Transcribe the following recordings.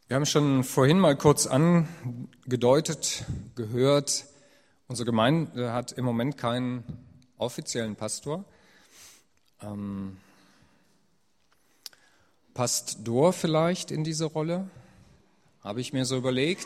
Wir haben schon vorhin mal kurz angedeutet, gehört, unsere Gemeinde hat im Moment keinen offiziellen Pastor. Passt Dor vielleicht in diese Rolle? Habe ich mir so überlegt.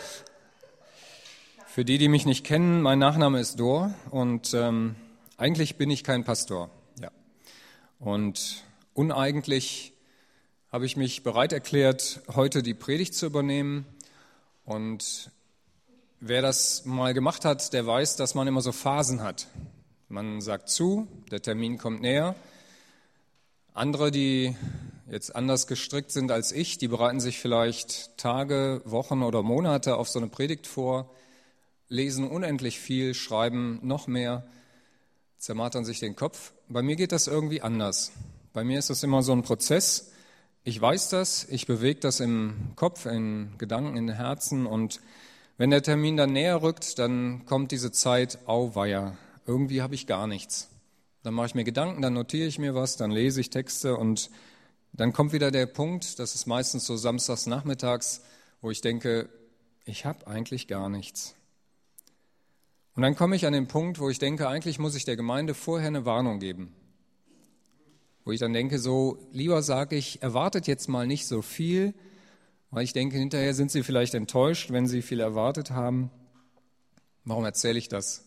Für die mich nicht kennen, mein Nachname ist Dor und eigentlich bin ich kein Pastor. Ja. Und uneigentlich habe ich mich bereit erklärt, heute die Predigt zu übernehmen. Und wer das mal gemacht hat, der weiß, dass man immer so Phasen hat. Man sagt zu, der Termin kommt näher. Andere, die jetzt anders gestrickt sind als ich, die bereiten sich vielleicht Tage, Wochen oder Monate auf so eine Predigt vor, lesen unendlich viel, schreiben noch mehr, zermartern sich den Kopf. Bei mir geht das irgendwie anders. Bei mir ist das immer so ein Prozess. Ich weiß das, ich bewege das im Kopf, in Gedanken, in Herzen, und wenn der Termin dann näher rückt, dann kommt diese Zeit, auweia, irgendwie habe ich gar nichts. Dann mache ich mir Gedanken, dann notiere ich mir was, dann lese ich Texte und dann kommt wieder der Punkt, das ist meistens so samstags nachmittags, wo ich denke, ich habe eigentlich gar nichts. Und dann komme ich an den Punkt, wo ich denke, eigentlich muss ich der Gemeinde vorher eine Warnung geben. Wo ich dann denke, so lieber sage ich, erwartet jetzt mal nicht so viel, weil ich denke, hinterher sind sie vielleicht enttäuscht, wenn sie viel erwartet haben. Warum erzähle ich das?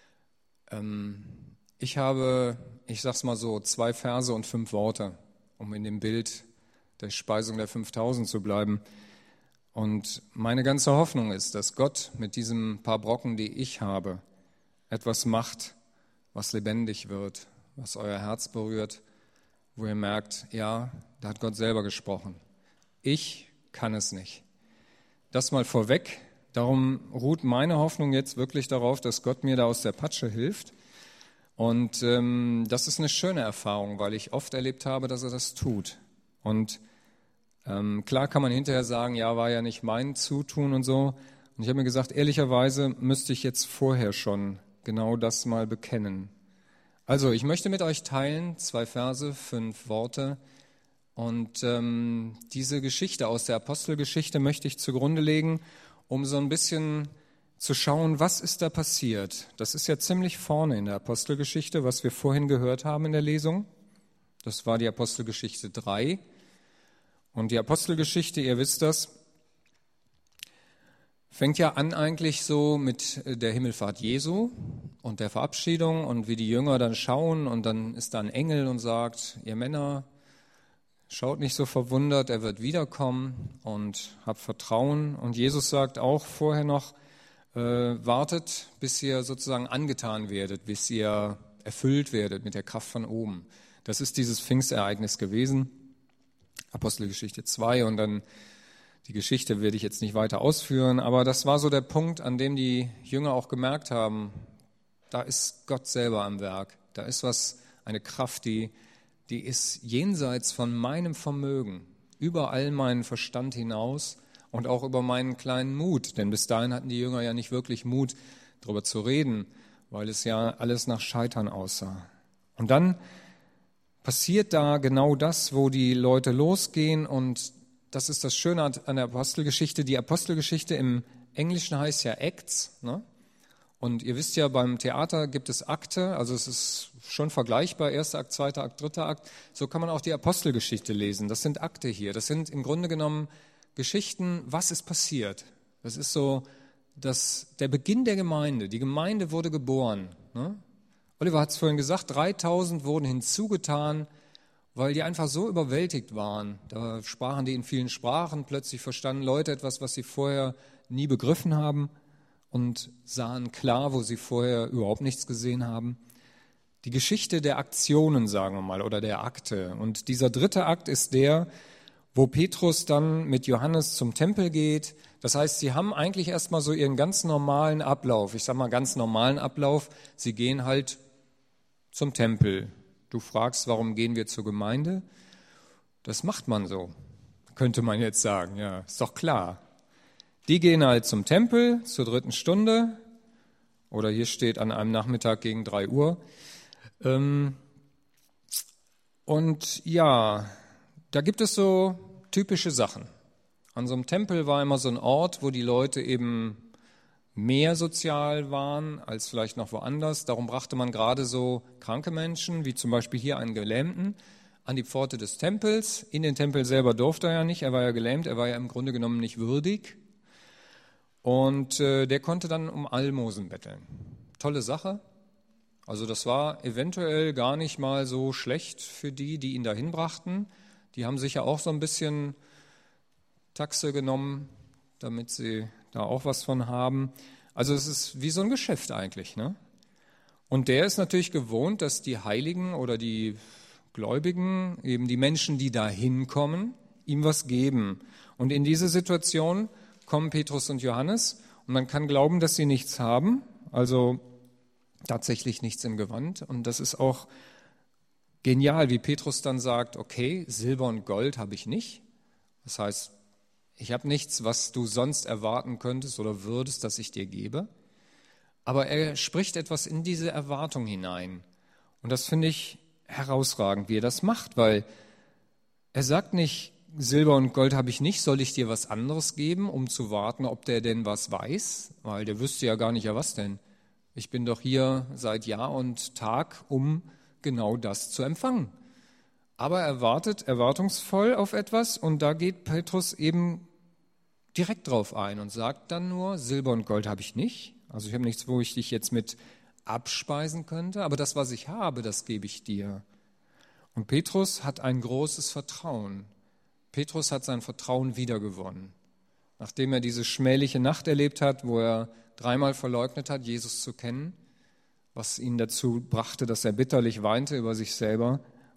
Ich habe, ich sag's mal so, 2 Verse und 5 Worte, um in dem Bild der Speisung der 5000 zu bleiben. Und meine ganze Hoffnung ist, dass Gott mit diesen paar Brocken, die ich habe, etwas macht, was lebendig wird, was euer Herz berührt, wo ihr merkt, ja, da hat Gott selber gesprochen. Ich kann es nicht. Das mal vorweg. Darum ruht meine Hoffnung jetzt wirklich darauf, dass Gott mir da aus der Patsche hilft. Und das ist eine schöne Erfahrung, weil ich oft erlebt habe, dass er das tut. Und klar kann man hinterher sagen, ja, war ja nicht mein Zutun und so. Und ich habe mir gesagt, ehrlicherweise müsste ich jetzt vorher schon genau das mal bekennen. Also, ich möchte mit euch teilen 2 Verse, 5 Worte. Und diese Geschichte aus der Apostelgeschichte möchte ich zugrunde legen, um so ein bisschen zu schauen, was ist da passiert. Das ist ja ziemlich vorne in der Apostelgeschichte, was wir vorhin gehört haben in der Lesung. Das war die Apostelgeschichte 3. Und die Apostelgeschichte, ihr wisst das, fängt ja an eigentlich so mit der Himmelfahrt Jesu und der Verabschiedung und wie die Jünger dann schauen und dann ist da ein Engel und sagt, ihr Männer, schaut nicht so verwundert, er wird wiederkommen und habt Vertrauen. Und Jesus sagt auch vorher noch, wartet, bis ihr sozusagen angetan werdet, bis ihr erfüllt werdet mit der Kraft von oben. Das ist dieses Pfingstereignis gewesen, Apostelgeschichte 2, und dann die Geschichte werde ich jetzt nicht weiter ausführen, aber das war so der Punkt, an dem die Jünger auch gemerkt haben, da ist Gott selber am Werk. Da ist eine Kraft, die ist jenseits von meinem Vermögen, über all meinen Verstand hinaus und auch über meinen kleinen Mut. Denn bis dahin hatten die Jünger ja nicht wirklich Mut, darüber zu reden, weil es ja alles nach Scheitern aussah. Und dann passiert da genau das, wo die Leute losgehen, und das ist das Schöne an der Apostelgeschichte. Die Apostelgeschichte im Englischen heißt ja Acts, ne? Und ihr wisst ja, beim Theater gibt es Akte, also es ist schon vergleichbar, 1. Akt, 2. Akt, 3. Akt. So kann man auch die Apostelgeschichte lesen. Das sind Akte hier. Das sind im Grunde genommen Geschichten, was ist passiert. Das ist so der Beginn der Gemeinde. Die Gemeinde wurde geboren. Ne? Oliver hat es vorhin gesagt, 3000 wurden hinzugetan, weil die einfach so überwältigt waren. Da sprachen die in vielen Sprachen, plötzlich verstanden Leute etwas, was sie vorher nie begriffen haben, und sahen klar, wo sie vorher überhaupt nichts gesehen haben. Die Geschichte der Aktionen, sagen wir mal, oder der Akte. Und dieser 3. Akt ist der, wo Petrus dann mit Johannes zum Tempel geht. Das heißt, sie haben eigentlich erstmal so ihren ganz normalen Ablauf. Ich sage mal ganz normalen Ablauf. Sie gehen halt zum Tempel. Du fragst, warum gehen wir zur Gemeinde? Das macht man so, könnte man jetzt sagen. Ja, ist doch klar. Die gehen halt zum Tempel zur 3. Stunde, oder hier steht an einem Nachmittag gegen 3 Uhr. Und ja, da gibt es so typische Sachen. An so einem Tempel war immer so ein Ort, wo die Leute eben mehr sozial waren als vielleicht noch woanders. Darum brachte man gerade so kranke Menschen, wie zum Beispiel hier einen Gelähmten, an die Pforte des Tempels. In den Tempel selber durfte er ja nicht, er war ja gelähmt, er war ja im Grunde genommen nicht würdig. Und der konnte dann um Almosen betteln. Tolle Sache. Also das war eventuell gar nicht mal so schlecht für die ihn dahin brachten. Die haben sich ja auch so ein bisschen Taxe genommen, damit sie da auch was von haben. Also es ist wie so ein Geschäft eigentlich, ne? Und der ist natürlich gewohnt, dass die Heiligen oder die Gläubigen, eben die Menschen, die da hinkommen, ihm was geben. Und in diese Situation kommen Petrus und Johannes und man kann glauben, dass sie nichts haben, also tatsächlich nichts im Gewand. Und das ist auch genial, wie Petrus dann sagt, okay, Silber und Gold habe ich nicht. Das heißt, ich habe nichts, was du sonst erwarten könntest oder würdest, dass ich dir gebe. Aber er spricht etwas in diese Erwartung hinein. Und das finde ich herausragend, wie er das macht, weil er sagt nicht, Silber und Gold habe ich nicht, soll ich dir was anderes geben, um zu warten, ob der denn was weiß? Weil der wüsste ja gar nicht, ja was denn? Ich bin doch hier seit Jahr und Tag, um genau das zu empfangen. Aber er wartet erwartungsvoll auf etwas und da geht Petrus eben direkt drauf ein und sagt dann nur, Silber und Gold habe ich nicht. Also ich habe nichts, wo ich dich jetzt mit abspeisen könnte, aber das, was ich habe, das gebe ich dir. Und Petrus hat ein großes Vertrauen. Petrus hat sein Vertrauen wiedergewonnen. Nachdem er diese schmähliche Nacht erlebt hat, wo er 3-mal verleugnet hat, Jesus zu kennen, was ihn dazu brachte, dass er bitterlich weinte über sich selber.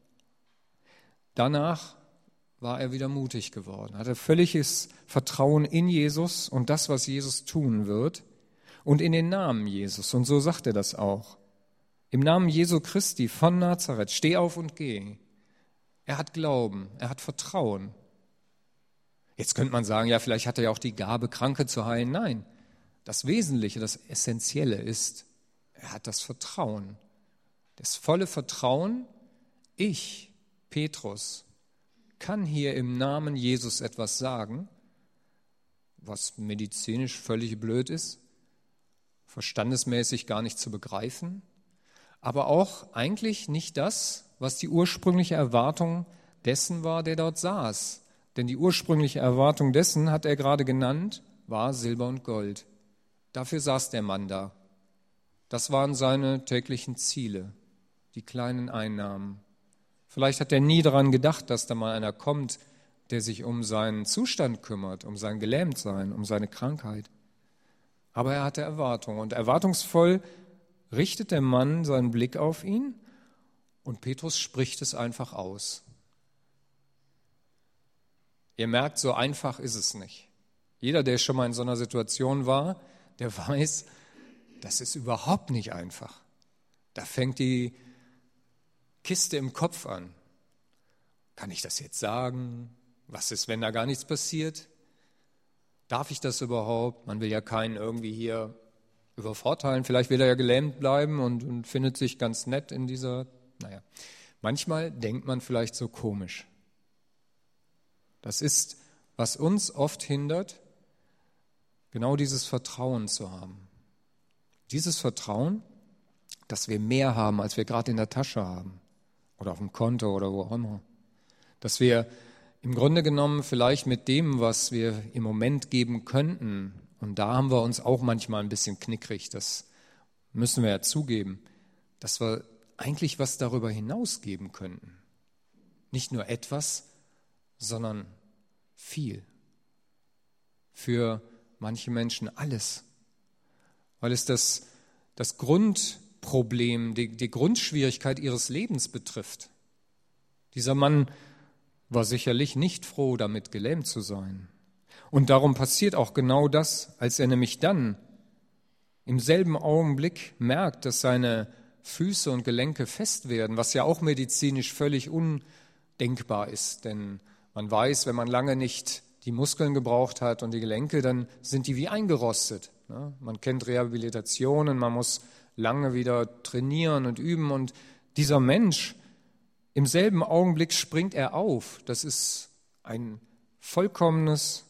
Danach war er wieder mutig geworden, hatte völliges Vertrauen in Jesus und das, was Jesus tun wird und in den Namen Jesus. Und so sagt er das auch. Im Namen Jesu Christi von Nazareth, steh auf und geh. Er hat Glauben, er hat Vertrauen. Jetzt könnte man sagen, ja, vielleicht hat er ja auch die Gabe, Kranke zu heilen. Nein, das Wesentliche, das Essentielle ist, er hat das Vertrauen. Das volle Vertrauen, ich, Petrus, kann hier im Namen Jesus etwas sagen, was medizinisch völlig blöd ist, verstandesmäßig gar nicht zu begreifen, aber auch eigentlich nicht das, was die ursprüngliche Erwartung dessen war, der dort saß. Denn die ursprüngliche Erwartung dessen, hat er gerade genannt, war Silber und Gold. Dafür saß der Mann da. Das waren seine täglichen Ziele, die kleinen Einnahmen. Vielleicht hat er nie daran gedacht, dass da mal einer kommt, der sich um seinen Zustand kümmert, um sein Gelähmtsein, um seine Krankheit. Aber er hatte Erwartung und erwartungsvoll richtet der Mann seinen Blick auf ihn und Petrus spricht es einfach aus. Ihr merkt, so einfach ist es nicht. Jeder, der schon mal in so einer Situation war, der weiß, das ist überhaupt nicht einfach. Da fängt die Kiste im Kopf an. Kann ich das jetzt sagen? Was ist, wenn da gar nichts passiert? Darf ich das überhaupt? Man will ja keinen irgendwie hier übervorteilen. Vielleicht will er ja gelähmt bleiben und findet sich ganz nett in dieser, manchmal denkt man vielleicht so komisch. Das ist, was uns oft hindert, genau dieses Vertrauen zu haben. Dieses Vertrauen, dass wir mehr haben, als wir gerade in der Tasche haben oder auf dem Konto oder wo auch immer. Dass wir im Grunde genommen vielleicht mit dem, was wir im Moment geben könnten, und da haben wir uns auch manchmal ein bisschen knickrig, das müssen wir ja zugeben, dass wir eigentlich was darüber hinaus geben könnten. Nicht nur etwas, sondern viel. Für manche Menschen alles. Weil es das Grundproblem, die Grundschwierigkeit ihres Lebens betrifft. Dieser Mann war sicherlich nicht froh, damit gelähmt zu sein. Und darum passiert auch genau das, als er nämlich dann im selben Augenblick merkt, dass seine Füße und Gelenke fest werden, was ja auch medizinisch völlig undenkbar ist. Denn man weiß, wenn man lange nicht die Muskeln gebraucht hat und die Gelenke, dann sind die wie eingerostet. Man kennt Rehabilitationen, man muss lange wieder trainieren und üben. Und dieser Mensch, im selben Augenblick springt er auf. Das ist ein vollkommenes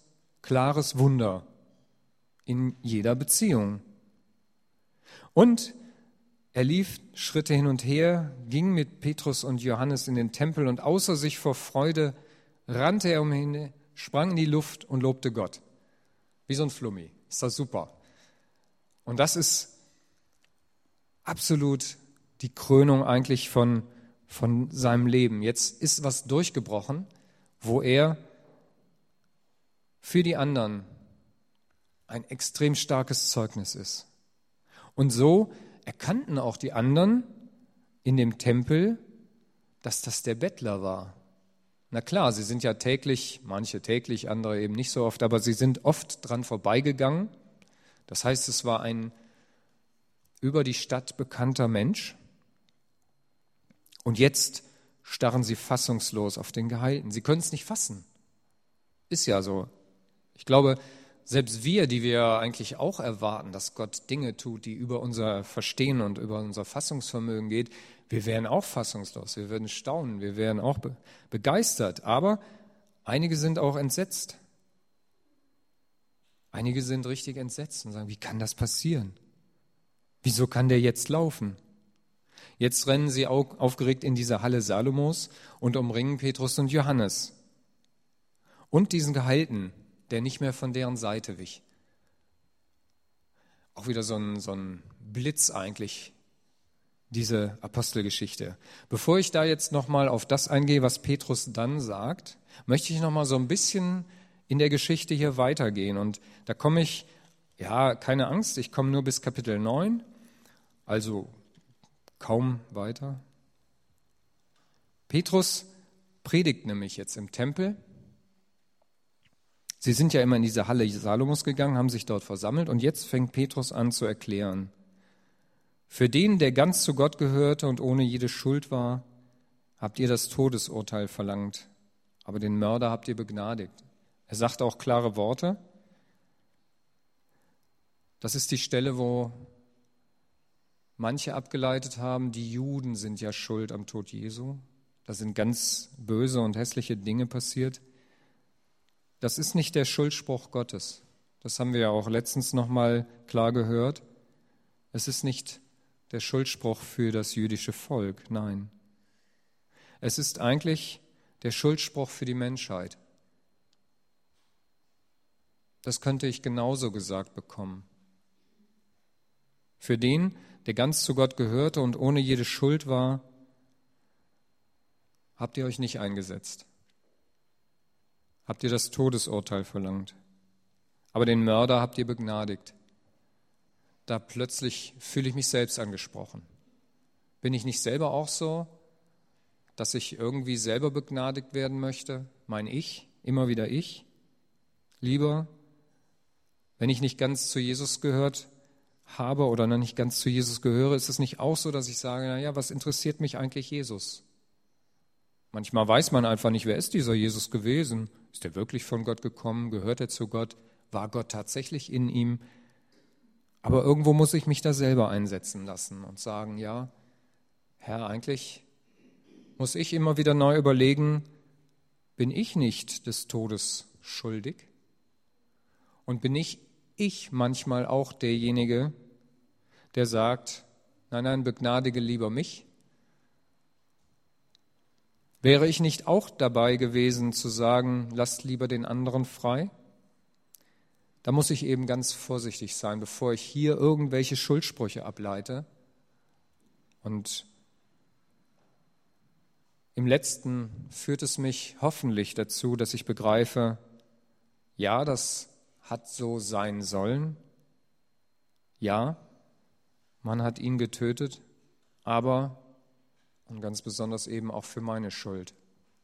klares Wunder in jeder Beziehung. Und er lief Schritte hin und her, ging mit Petrus und Johannes in den Tempel und außer sich vor Freude rannte er umhin, sprang in die Luft und lobte Gott. Wie so ein Flummi. Ist das super. Und das ist absolut die Krönung eigentlich von seinem Leben. Jetzt ist was durchgebrochen, wo er für die anderen ein extrem starkes Zeugnis ist. Und so erkannten auch die anderen in dem Tempel, dass das der Bettler war. Na klar, sie sind ja täglich, manche täglich, andere eben nicht so oft, aber sie sind oft dran vorbeigegangen. Das heißt, es war ein über die Stadt bekannter Mensch. Und jetzt starren sie fassungslos auf den Geheilten. Sie können es nicht fassen. Ist ja so. Ich glaube, selbst wir, die wir eigentlich auch erwarten, dass Gott Dinge tut, die über unser Verstehen und über unser Fassungsvermögen geht, wir wären auch fassungslos, wir würden staunen, wir wären auch begeistert. Aber einige sind auch entsetzt. Einige sind richtig entsetzt und sagen, wie kann das passieren? Wieso kann der jetzt laufen? Jetzt rennen sie aufgeregt in diese Halle Salomos und umringen Petrus und Johannes. Und diesen Geheilten, der nicht mehr von deren Seite wich. Auch wieder so ein Blitz eigentlich, diese Apostelgeschichte. Bevor ich da jetzt nochmal auf das eingehe, was Petrus dann sagt, möchte ich nochmal so ein bisschen in der Geschichte hier weitergehen. Und da komme ich, ja, keine Angst, ich komme nur bis Kapitel 9, also kaum weiter. Petrus predigt nämlich jetzt im Tempel. Sie sind ja immer in diese Halle Salomos gegangen, haben sich dort versammelt und jetzt fängt Petrus an zu erklären. Für den, der ganz zu Gott gehörte und ohne jede Schuld war, habt ihr das Todesurteil verlangt, aber den Mörder habt ihr begnadigt. Er sagt auch klare Worte. Das ist die Stelle, wo manche abgeleitet haben, die Juden sind ja schuld am Tod Jesu. Da sind ganz böse und hässliche Dinge passiert. Das ist nicht der Schuldspruch Gottes. Das haben wir ja auch letztens nochmal klar gehört. Es ist nicht der Schuldspruch für das jüdische Volk, nein. Es ist eigentlich der Schuldspruch für die Menschheit. Das könnte ich genauso gesagt bekommen. Für den, der ganz zu Gott gehörte und ohne jede Schuld war, habt ihr euch nicht eingesetzt. Habt ihr das Todesurteil verlangt. Aber den Mörder habt ihr begnadigt. Da plötzlich fühle ich mich selbst angesprochen. Bin ich nicht selber auch so, dass ich irgendwie selber begnadigt werden möchte? Mein Ich, immer wieder ich? Lieber, wenn ich nicht ganz zu Jesus gehört habe oder noch nicht ganz zu Jesus gehöre, ist es nicht auch so, dass ich sage, naja, was interessiert mich eigentlich Jesus? Manchmal weiß man einfach nicht, wer ist dieser Jesus gewesen? Ist er wirklich von Gott gekommen? Gehört er zu Gott? War Gott tatsächlich in ihm? Aber irgendwo muss ich mich da selber einsetzen lassen und sagen, ja, Herr, eigentlich muss ich immer wieder neu überlegen, bin ich nicht des Todes schuldig? Und bin ich manchmal auch derjenige, der sagt, nein, begnadige lieber mich? Wäre ich nicht auch dabei gewesen zu sagen, lasst lieber den anderen frei? Da muss ich eben ganz vorsichtig sein, bevor ich hier irgendwelche Schuldsprüche ableite. Und im Letzten führt es mich hoffentlich dazu, dass ich begreife, ja, das hat so sein sollen. Ja, man hat ihn getötet, aber und ganz besonders eben auch für meine Schuld.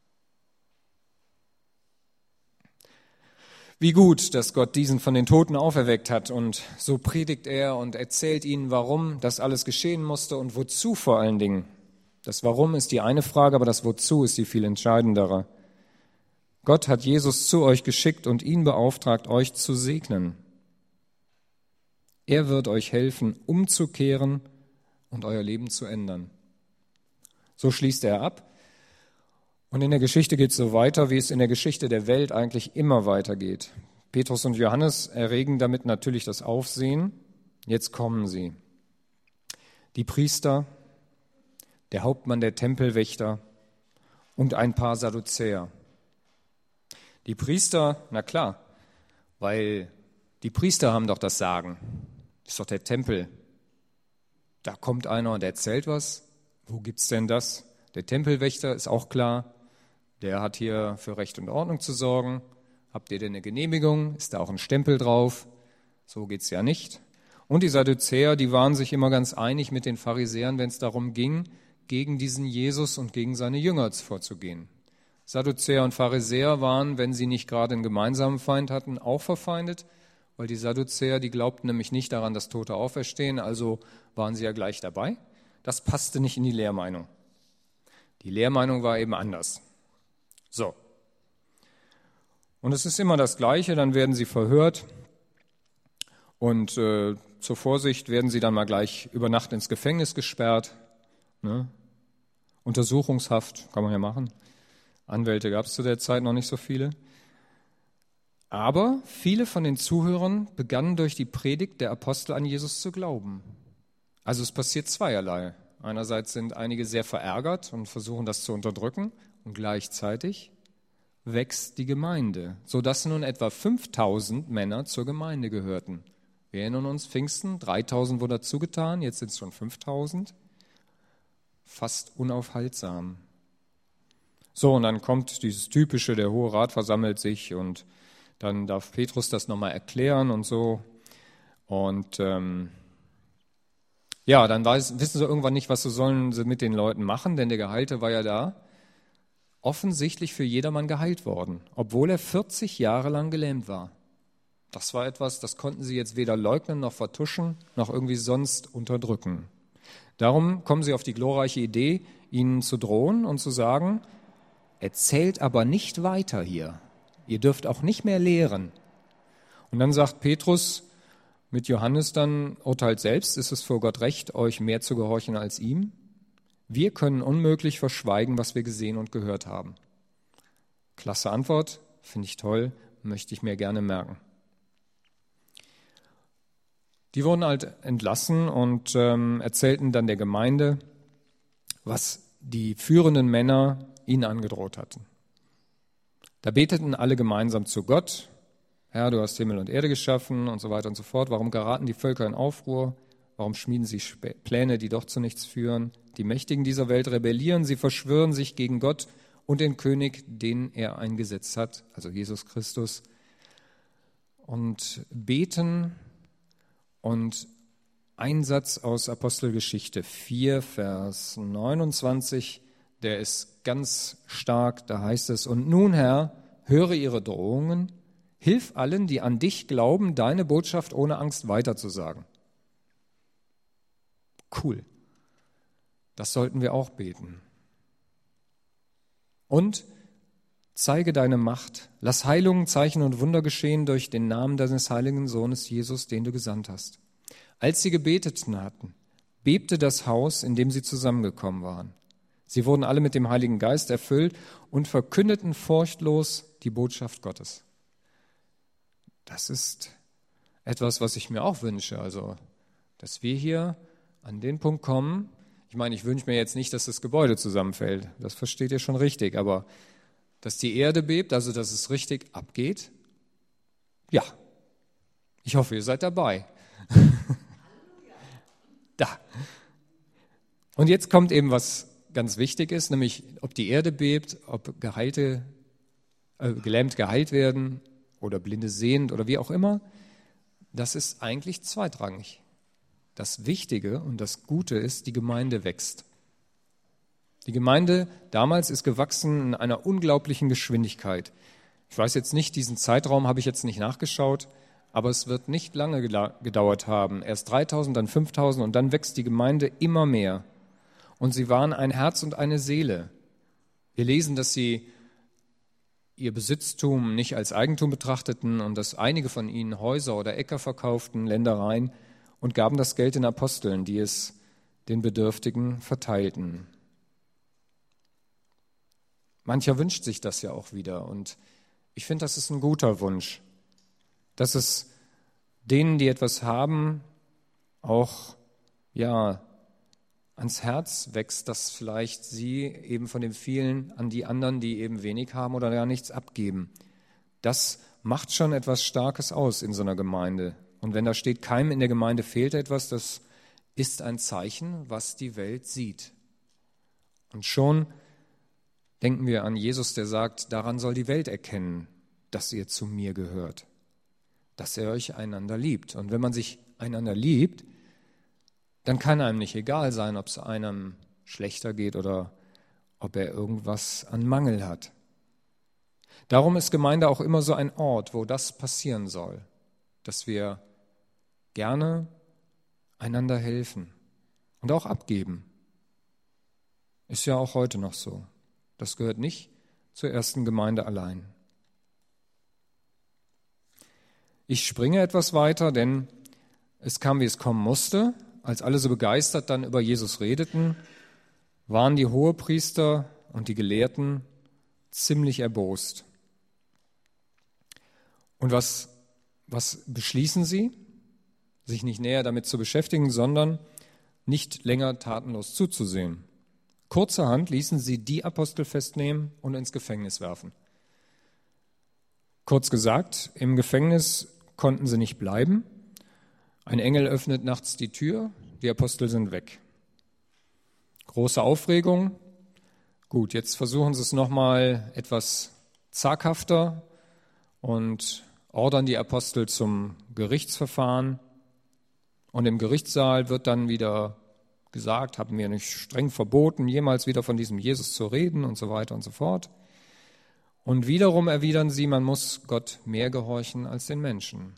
Wie gut, dass Gott diesen von den Toten auferweckt hat und so predigt er und erzählt ihnen, warum das alles geschehen musste und wozu vor allen Dingen. Das Warum ist die eine Frage, aber das Wozu ist die viel entscheidendere. Gott hat Jesus zu euch geschickt und ihn beauftragt, euch zu segnen. Er wird euch helfen, umzukehren und euer Leben zu ändern. So schließt er ab. Und in der Geschichte geht es so weiter, wie es in der Geschichte der Welt eigentlich immer weitergeht. Petrus und Johannes erregen damit natürlich das Aufsehen. Jetzt kommen sie. Die Priester, der Hauptmann der Tempelwächter und ein paar Sadduzäer. Die Priester, na klar, weil die Priester haben doch das Sagen. Das ist doch der Tempel. Da kommt einer und erzählt was. Wo gibt's denn das? Der Tempelwächter ist auch klar. Der hat hier für Recht und Ordnung zu sorgen. Habt ihr denn eine Genehmigung? Ist da auch ein Stempel drauf? So geht's ja nicht. Und die Sadduzäer, die waren sich immer ganz einig mit den Pharisäern, wenn es darum ging, gegen diesen Jesus und gegen seine Jünger vorzugehen. Sadduzäer und Pharisäer waren, wenn sie nicht gerade einen gemeinsamen Feind hatten, auch verfeindet, weil die Sadduzäer, die glaubten nämlich nicht daran, dass Tote auferstehen, also waren sie ja gleich dabei. Das passte nicht in die Lehrmeinung. Die Lehrmeinung war eben anders. So. Und es ist immer das Gleiche, dann werden sie verhört und zur Vorsicht werden sie dann mal gleich über Nacht ins Gefängnis gesperrt. Ne? Untersuchungshaft kann man ja machen. Anwälte gab es zu der Zeit noch nicht so viele. Aber viele von den Zuhörern begannen durch die Predigt der Apostel an Jesus zu glauben. Also es passiert zweierlei. Einerseits sind einige sehr verärgert und versuchen das zu unterdrücken und gleichzeitig wächst die Gemeinde, sodass nun etwa 5.000 Männer zur Gemeinde gehörten. Wir erinnern uns, Pfingsten, 3.000 wurde dazu getan, jetzt sind es schon 5.000. Fast unaufhaltsam. So, und dann kommt dieses Typische, der Hohe Rat versammelt sich und dann darf Petrus das nochmal erklären und so. Und dann wissen sie irgendwann nicht, was sollen sie mit den Leuten machen, denn der Geheilte war ja da. Offensichtlich für jedermann geheilt worden, obwohl er 40 Jahre lang gelähmt war. Das war etwas, das konnten sie jetzt weder leugnen noch vertuschen, noch irgendwie sonst unterdrücken. Darum kommen sie auf die glorreiche Idee, ihnen zu drohen und zu sagen, erzählt aber nicht weiter hier. Ihr dürft auch nicht mehr lehren. Und dann sagt Petrus mit Johannes dann, urteilt selbst, ist es vor Gott recht, euch mehr zu gehorchen als ihm? Wir können unmöglich verschweigen, was wir gesehen und gehört haben. Klasse Antwort, finde ich toll, möchte ich mir gerne merken. Die wurden halt entlassen und erzählten dann der Gemeinde, was die führenden Männer ihnen angedroht hatten. Da beteten alle gemeinsam zu Gott, Herr, du hast Himmel und Erde geschaffen und so weiter und so fort. Warum geraten die Völker in Aufruhr? Warum schmieden sie Pläne, die doch zu nichts führen? Die Mächtigen dieser Welt rebellieren, sie verschwören sich gegen Gott und den König, den er eingesetzt hat, also Jesus Christus, und beten. Und ein Satz aus Apostelgeschichte 4, Vers 29, der ist ganz stark, da heißt es, und nun, Herr, höre ihre Drohungen, hilf allen, die an dich glauben, deine Botschaft ohne Angst weiterzusagen. Cool. Das sollten wir auch beten. Und zeige deine Macht, lass Heilungen, Zeichen und Wunder geschehen durch den Namen deines heiligen Sohnes Jesus, den du gesandt hast. Als sie gebetet hatten, bebte das Haus, in dem sie zusammengekommen waren. Sie wurden alle mit dem Heiligen Geist erfüllt und verkündeten furchtlos die Botschaft Gottes. Das ist etwas, was ich mir auch wünsche, also dass wir hier an den Punkt kommen. Ich meine, ich wünsche mir jetzt nicht, dass das Gebäude zusammenfällt, das versteht ihr schon richtig, aber dass die Erde bebt, also dass es richtig abgeht, ja, ich hoffe, ihr seid dabei. Da. Und jetzt kommt eben was ganz wichtig ist, nämlich ob die Erde bebt, ob Gelähmt geheilt werden oder Blinde sehend oder wie auch immer, das ist eigentlich zweitrangig. Das Wichtige und das Gute ist, die Gemeinde wächst. Die Gemeinde damals ist gewachsen in einer unglaublichen Geschwindigkeit. Ich weiß jetzt nicht, diesen Zeitraum habe ich jetzt nicht nachgeschaut, aber es wird nicht lange gedauert haben. Erst 3.000, dann 5.000 und dann wächst die Gemeinde immer mehr. Und sie waren ein Herz und eine Seele. Wir lesen, dass sie ihr Besitztum nicht als Eigentum betrachteten und dass einige von ihnen Häuser oder Äcker verkauften, Ländereien und gaben das Geld den Aposteln, die es den Bedürftigen verteilten. Mancher wünscht sich das ja auch wieder und ich finde, das ist ein guter Wunsch. dass es denen, die etwas haben, auch ans Herz wächst, dass vielleicht sie eben von dem vielen an die anderen, die eben wenig haben oder gar nichts abgeben. Das macht schon etwas Starkes aus in so einer Gemeinde. Und wenn da steht, keinem in der Gemeinde fehlt etwas, das ist ein Zeichen, was die Welt sieht. Und schon denken wir an Jesus, der sagt, daran soll die Welt erkennen, dass ihr zu mir gehört, dass ihr euch einander liebt. Und wenn man sich einander liebt, dann kann einem nicht egal sein, ob es einem schlechter geht oder ob er irgendwas an Mangel hat. Darum ist Gemeinde auch immer so ein Ort, wo das passieren soll, dass wir gerne einander helfen und auch abgeben. Ist ja auch heute noch so. Das gehört nicht zur ersten Gemeinde allein. Ich springe etwas weiter, denn es kam, wie es kommen musste. Als alle so begeistert dann über Jesus redeten, waren die Hohepriester und die Gelehrten ziemlich erbost. Und was beschließen sie? Sich nicht näher damit zu beschäftigen, sondern nicht länger tatenlos zuzusehen. Kurzerhand ließen sie die Apostel festnehmen und ins Gefängnis werfen. Kurz gesagt, im Gefängnis konnten sie nicht bleiben. Ein Engel öffnet nachts die Tür, die Apostel sind weg. Große Aufregung. Gut, jetzt versuchen sie es nochmal etwas zaghafter und ordern die Apostel zum Gerichtsverfahren. Und im Gerichtssaal wird dann wieder gesagt, haben wir nicht streng verboten, jemals wieder von diesem Jesus zu reden und so weiter und so fort. Und wiederum erwidern sie, man muss Gott mehr gehorchen als den Menschen.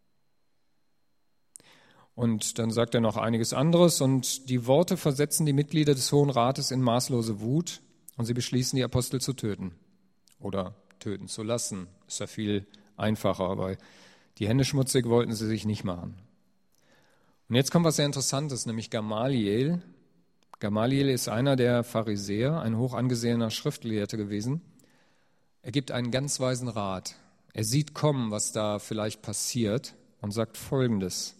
Und dann sagt er noch einiges anderes und die Worte versetzen die Mitglieder des Hohen Rates in maßlose Wut und sie beschließen, die Apostel zu töten oder töten zu lassen. Ist ja viel einfacher, aber die Hände schmutzig wollten sie sich nicht machen. Und jetzt kommt was sehr Interessantes, nämlich Gamaliel. Gamaliel ist einer der Pharisäer, ein hoch angesehener Schriftgelehrter gewesen. Er gibt einen ganz weisen Rat. Er sieht kommen, was da vielleicht passiert und sagt Folgendes,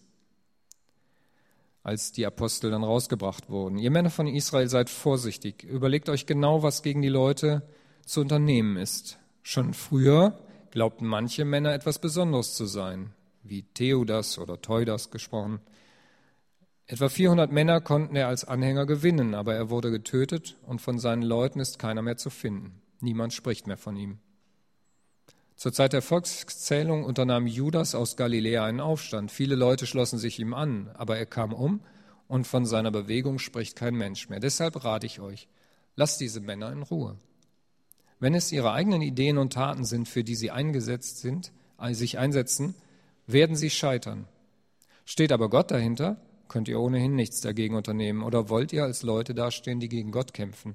als die Apostel dann rausgebracht wurden. Ihr Männer von Israel, seid vorsichtig. Überlegt euch genau, was gegen die Leute zu unternehmen ist. Schon früher glaubten manche Männer etwas Besonderes zu sein, wie Theudas oder Teudas gesprochen. Etwa 400 Männer konnten er als Anhänger gewinnen, aber er wurde getötet und von seinen Leuten ist keiner mehr zu finden. Niemand spricht mehr von ihm. Zur Zeit der Volkszählung unternahm Judas aus Galiläa einen Aufstand. Viele Leute schlossen sich ihm an, aber er kam um und von seiner Bewegung spricht kein Mensch mehr. Deshalb rate ich euch, lasst diese Männer in Ruhe. Wenn es ihre eigenen Ideen und Taten sind, für die sie sich einsetzen, werden sie scheitern. Steht aber Gott dahinter, könnt ihr ohnehin nichts dagegen unternehmen. Oder wollt ihr als Leute dastehen, die gegen Gott kämpfen?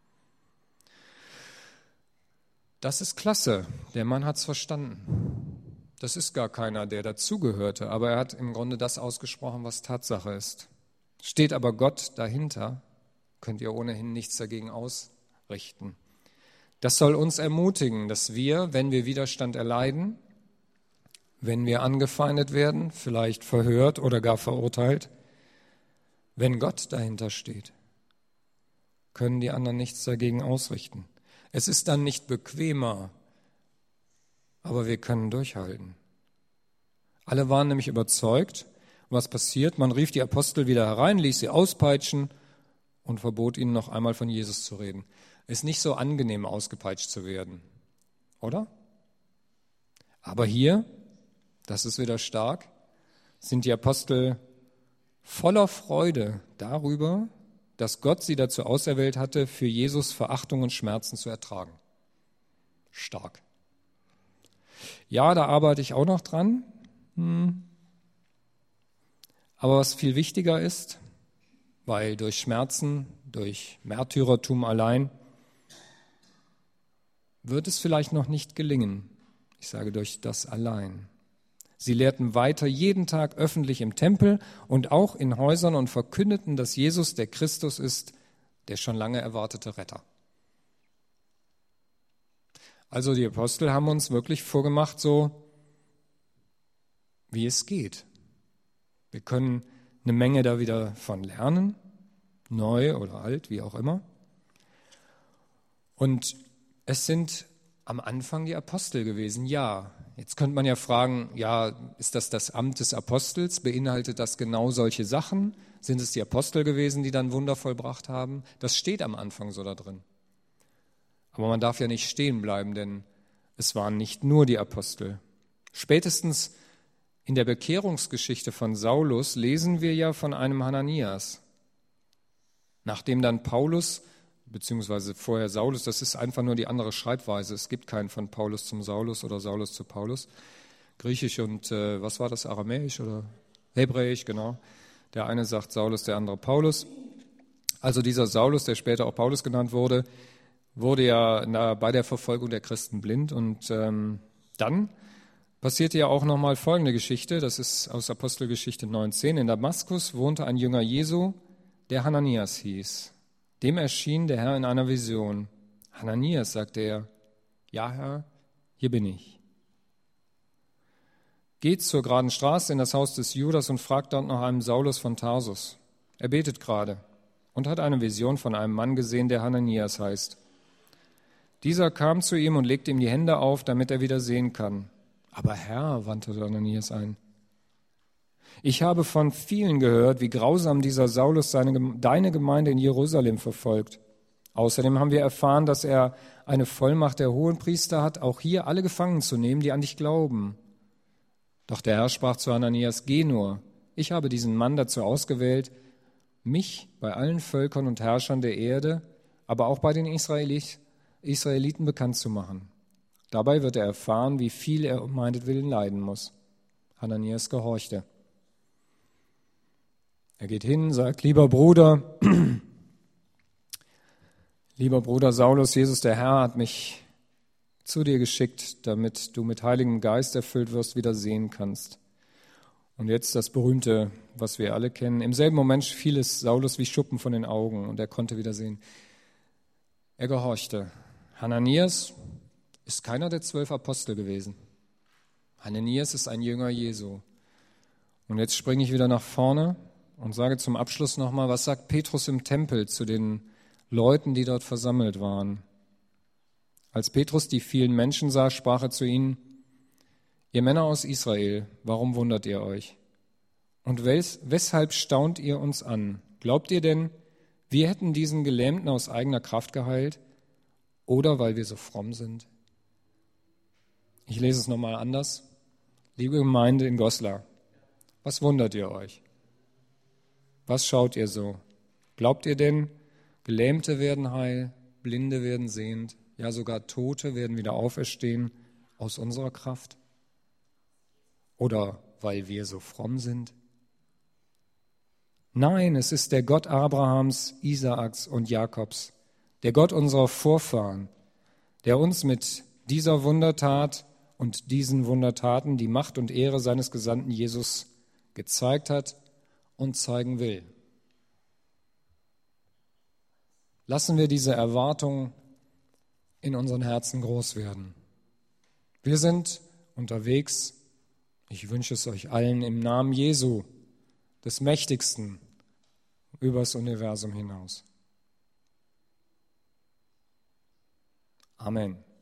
Das ist klasse. Der Mann hat es verstanden. Das ist gar keiner, der dazugehörte, aber er hat im Grunde das ausgesprochen, was Tatsache ist. Steht aber Gott dahinter, könnt ihr ohnehin nichts dagegen ausrichten. Das soll uns ermutigen, dass wir, wenn wir Widerstand erleiden, wenn wir angefeindet werden, vielleicht verhört oder gar verurteilt, wenn Gott dahinter steht, können die anderen nichts dagegen ausrichten. Es ist dann nicht bequemer, aber wir können durchhalten. Alle waren nämlich überzeugt, was passiert. Man rief die Apostel wieder herein, ließ sie auspeitschen und verbot ihnen noch einmal von Jesus zu reden. Ist nicht so angenehm, ausgepeitscht zu werden, oder? Aber hier, das ist wieder stark, sind die Apostel voller Freude darüber, dass Gott sie dazu auserwählt hatte, für Jesus Verachtung und Schmerzen zu ertragen. Stark. Ja, da arbeite ich auch noch dran. Aber was viel wichtiger ist, weil durch Schmerzen, durch Märtyrertum allein, wird es vielleicht noch nicht gelingen. Ich sage durch das allein. Sie lehrten weiter jeden Tag öffentlich im Tempel und auch in Häusern und verkündeten, dass Jesus der Christus ist, der schon lange erwartete Retter. Also die Apostel haben uns wirklich vorgemacht, so wie es geht. Wir können eine Menge da wieder von lernen, neu oder alt, wie auch immer. Und es sind am Anfang die Apostel gewesen, ja. Jetzt könnte man ja fragen, ja, ist das Amt des Apostels? Beinhaltet das genau solche Sachen? Sind es die Apostel gewesen, die dann Wunder vollbracht haben? Das steht am Anfang so da drin. Aber man darf ja nicht stehen bleiben, denn es waren nicht nur die Apostel. Spätestens in der Bekehrungsgeschichte von Saulus lesen wir ja von einem Hananias. Nachdem dann Paulus, beziehungsweise vorher Saulus, das ist einfach nur die andere Schreibweise. Es gibt keinen von Paulus zum Saulus oder Saulus zu Paulus. Griechisch und, was war das, Aramäisch oder Hebräisch, genau. Der eine sagt Saulus, der andere Paulus. Also dieser Saulus, der später auch Paulus genannt wurde, wurde ja bei der Verfolgung der Christen blind. Und dann passierte ja auch nochmal folgende Geschichte, das ist aus Apostelgeschichte 19. In Damaskus wohnte ein Jünger Jesu, der Hananias hieß. Dem erschien der Herr in einer Vision. Hananias, sagte er, ja Herr, hier bin ich. Geht zur geraden Straße in das Haus des Judas und fragt dort nach einem Saulus von Tarsus. Er betet gerade und hat eine Vision von einem Mann gesehen, der Hananias heißt. Dieser kam zu ihm und legte ihm die Hände auf, damit er wieder sehen kann. Aber Herr, wandte Hananias ein, ich habe von vielen gehört, wie grausam dieser Saulus deine Gemeinde in Jerusalem verfolgt. Außerdem haben wir erfahren, dass er eine Vollmacht der Hohenpriester hat, auch hier alle gefangen zu nehmen, die an dich glauben. Doch der Herr sprach zu Hananias, geh nur, ich habe diesen Mann dazu ausgewählt, mich bei allen Völkern und Herrschern der Erde, aber auch bei den Israeliten bekannt zu machen. Dabei wird er erfahren, wie viel er um meinetwillen leiden muss. Hananias gehorchte. Er geht hin, sagt, lieber Bruder Saulus, Jesus der Herr hat mich zu dir geschickt, damit du mit Heiligem Geist erfüllt wirst, wieder sehen kannst. Und jetzt das Berühmte, was wir alle kennen. Im selben Moment fiel es Saulus wie Schuppen von den Augen und er konnte wieder sehen. Er gehorchte. Hananias ist keiner der 12 Apostel gewesen. Hananias ist ein Jünger Jesu. Und jetzt springe ich wieder nach vorne und sage zum Abschluss nochmal, was sagt Petrus im Tempel zu den Leuten, die dort versammelt waren? Als Petrus die vielen Menschen sah, sprach er zu ihnen, ihr Männer aus Israel, warum wundert ihr euch? Und weshalb staunt ihr uns an? Glaubt ihr denn, wir hätten diesen Gelähmten aus eigener Kraft geheilt oder weil wir so fromm sind? Ich lese es nochmal anders. Liebe Gemeinde in Goslar, was wundert ihr euch? Was schaut ihr so? Glaubt ihr denn, Gelähmte werden heil, Blinde werden sehend, ja sogar Tote werden wieder auferstehen aus unserer Kraft? Oder weil wir so fromm sind? Nein, es ist der Gott Abrahams, Isaaks und Jakobs, der Gott unserer Vorfahren, der uns mit dieser Wundertat und diesen Wundertaten die Macht und Ehre seines Gesandten Jesus gezeigt hat und zeigen will. Lassen wir diese Erwartung in unseren Herzen groß werden. Wir sind unterwegs, ich wünsche es euch allen im Namen Jesu, des Mächtigsten, übers Universum hinaus. Amen.